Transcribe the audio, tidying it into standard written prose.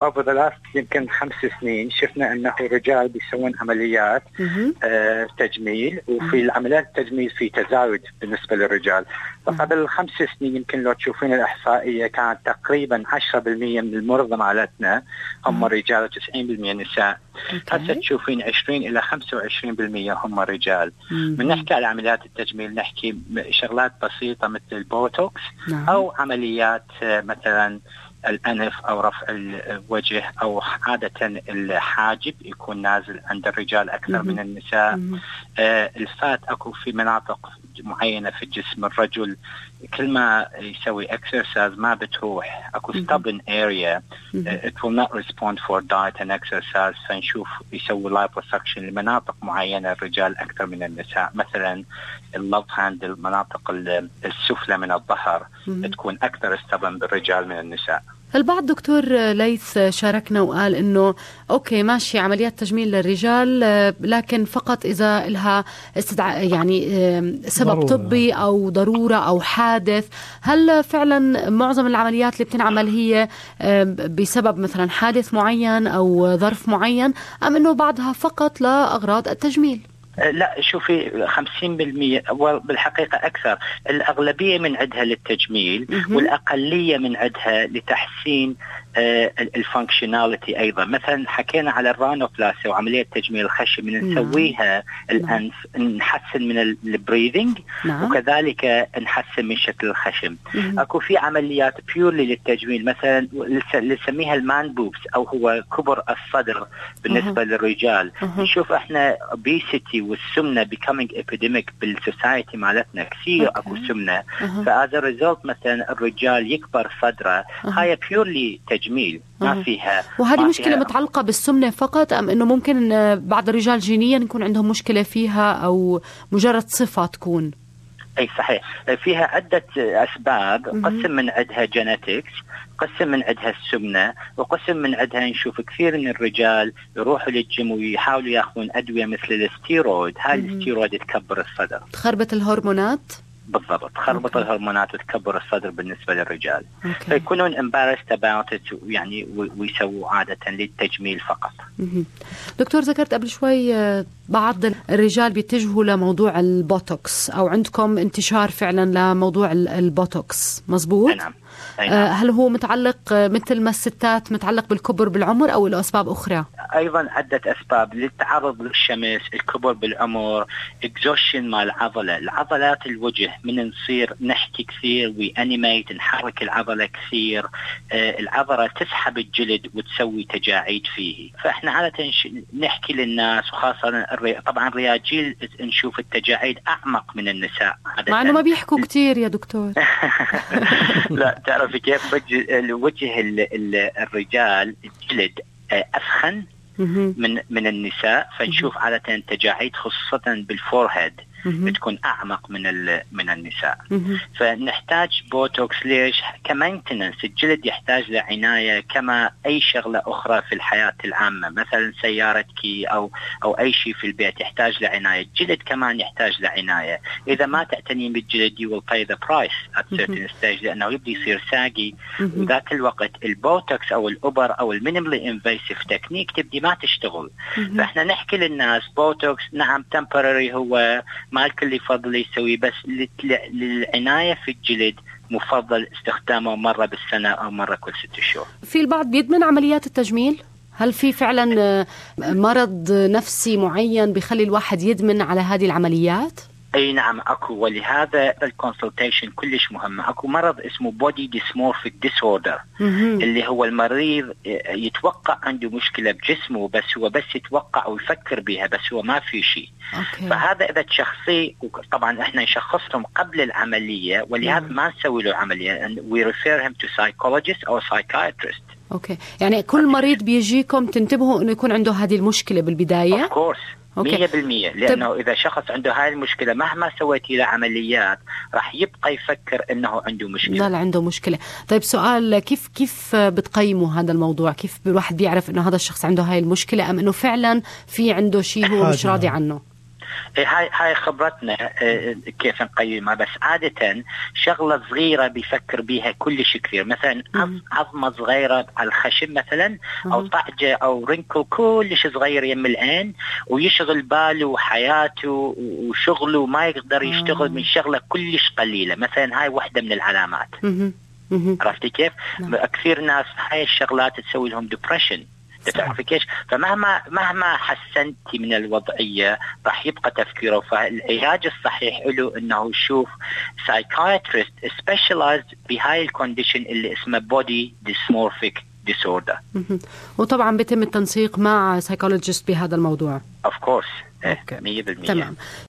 over the last يمكن 5 سنين شفنا أنه الرجال بيسوون عمليات تجميل، وفي العمليات التجميل في تزايد بالنسبة للرجال. فقبل 5 سنين يمكن لو تشوفين الإحصائية كانت تقريبا 10% من المرضى مالتنا هم رجال و90% نساء. هسه تشوفين 20 إلى 25% هم رجال. من نحكي على عمليات التجميل نحكي شغلات بسيطة مثل البوتوكس أو عمليات مثلا الأنف أو رفع الوجه، أو عادة الحاجب يكون نازل عند الرجال أكثر من النساء. الفات أكو في مناطق معينة في جسم الرجل كل ما يسوي exercise ما بتروح، أكو stubborn area it will not respond for diet and exercise. فنشوف يسوي liposuction لمناطق معينة الرجال أكثر من النساء. مثلا اللوف هاند المناطق السفلى من الظهر تكون أكثر stubborn بالرجال من النساء. البعض دكتور ليث شاركنا وقال إنه أوكي ماشي عمليات تجميل للرجال، لكن فقط إذا لها يعني سبب ضرورة طبي أو ضرورة أو حادث. هل فعلا معظم العمليات اللي بتنعمل هي بسبب مثلا حادث معين أو ظرف معين، أم إنه بعضها فقط لأغراض التجميل؟ لا شوفي 50% بالحقيقة أكثر. الأغلبية من عندها للتجميل والأقلية من عندها لتحسين الفانكشناليتي. أيضا مثلا حكينا على الرانوبلاسي وعملية تجميل الخشم، من نسويها الأنف نحسن من البريذنج وكذلك نحسن من شكل الخشم. أكو في عمليات بيورلي للتجميل مثلا نسميها المان بوبس أو هو كبر الصدر بالنسبة للرجال. نشوف احنا obesity والسمنة becoming epidemic بالسوسايتي مالتنا كثير. أكو سمنة فهذا ريزولت مثلا الرجال يكبر صدره. هاي بيورلي تجميل ما فيها. وهذه مشكلة متعلقة بالسمنة فقط، أم إنه ممكن بعض الرجال جينيا يكون عندهم مشكلة فيها أو مجرد صفة تكون؟ أي صحيح، فيها عدة أسباب. قسم من عندها جينيتكس، قسم من عندها السمنة، وقسم من عندها نشوف كثير من الرجال يروحوا للجيم ويحاولوا يأخذون أدوية مثل الستيرويد. هاي الستيرويد تكبر الصدر، تخربط الهرمونات. بالضبط، تخربط الهرمونات وتكبر الصدر بالنسبة للرجال. فيكونون embarrassed about it يعني ويسووا عادة للتجميل فقط. دكتور ذكرت قبل شوي بعض الرجال بيتجهوا لموضوع البوتوكس، أو عندكم انتشار فعلا لموضوع البوتوكس، مزبوط؟ نعم. هل هو متعلق مثل ما الستات متعلق بالكبر بالعمر أو له أسباب أخرى؟ أيضا عدة أسباب، للتعرض للشمس، الكبر بالعمر، إكزوشن مال العضلات الوجه، من نصير نحكي كثير وأنيميت نحرك العضلة كثير، العضلة تسحب الجلد وتسوي تجاعيد فيه. فإحنا عادة نحكي للناس وخاصة طبعا الرجال نشوف التجاعيد أعمق من النساء عادة. مع أنه ما بيحكوا كثير يا دكتور. لا تعرفي كيف وجه الرجال الجلد أفخن من النساء، فنشوف عادة تجاعيد خاصة بالفورهيد بتكون أعمق من النساء. فنحتاج بوتوكس. ليش؟ كمينتنس. الجلد يحتاج لعناية كما أي شغلة أخرى في الحياة العامة، مثلا سيارتك أو أي شيء في البيت يحتاج لعناية. الجلد كمان يحتاج لعناية. إذا ما تعتنين بالجلد you will pay the price at certain stage، لأنه يبدي يصير ساقي. وذاك الوقت البوتوكس أو الأوبر أو المينيمالي انفيسيف تكنيك تبدي ما تشتغل. فإحنا نحكي للناس بوتوكس نعم temporary، هو ما الكل يفضل يسوي، بس للعناية في الجلد مفضل استخدامه مرة بالسنة أو مرة كل 6 شهور. في البعض بيدمن عمليات التجميل؟ هل في فعلا مرض نفسي معين بيخلي الواحد يدمن على هذه العمليات؟ أي نعم أكو، ولهذا الكونسلتيشن كلش مهمة. أكو مرض اسمه بودي ديسمورفيك ديسوردر، اللي هو المريض يتوقع عنده مشكلة بجسمه، بس هو بس يتوقع ويفكر بها، بس هو ما في شيء. فهذا إذا تشخصي، طبعا إحنا نشخصهم قبل العملية، ولهذا ما نسوي له عملية. we refer him to psychologist أو psychiatrist. أوكي، يعني كل مريض بيجيكم تنتبهوا إنه يكون عنده هذه المشكلة بالبداية؟ of course 100%. لأنه إذا شخص عنده هاي المشكلة مهما سويتي له عمليات راح يبقى يفكر إنه عنده مشكلة. لا عنده مشكلة. طيب سؤال، كيف بتقيموا هذا الموضوع؟ كيف الواحد بيعرف إنه هذا الشخص عنده هاي المشكلة، أم إنه فعلا في عنده شيء هو مش راضي عنه؟ هاي خبرتنا كيف نقيمها. بس عادة شغلة صغيرة بيفكر بيها كلش كثير، مثلا عظمة صغيرة على الخشم مثلا، أو طعجة أو رينكل كلش صغير يم العين، ويشغل باله وحياته وشغله ما يقدر يشتغل من شغلة كلش قليلة، مثلا هاي واحدة من العلامات. عرفتي كيف؟ كثير ناس هاي الشغلات تسوي لهم ديبريشن، تعرفي كيف؟ فمهما حسنتي من الوضعية راح يبقى تفكيره. فالعلاج الصحيح له انه يشوف سايكايتريست سبيشالايزد بهاي الكونديشن اللي اسمه بودي ديسمورفيك ديسوردر. وطبعا بيتم التنسيق مع سايكولوجيست بهذا الموضوع. اوف كورس 100%. تمام.